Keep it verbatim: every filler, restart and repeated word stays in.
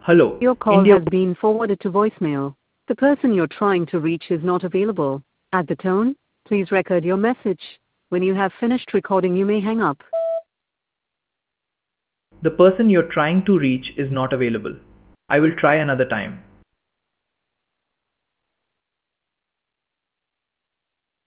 Hello, Your call India. has been forwarded to voicemail. The person you're trying to reach is not available. At the tone, please record your message. When you have finished recording, you may hang up. The person you're trying to reach is not available. I will try another time.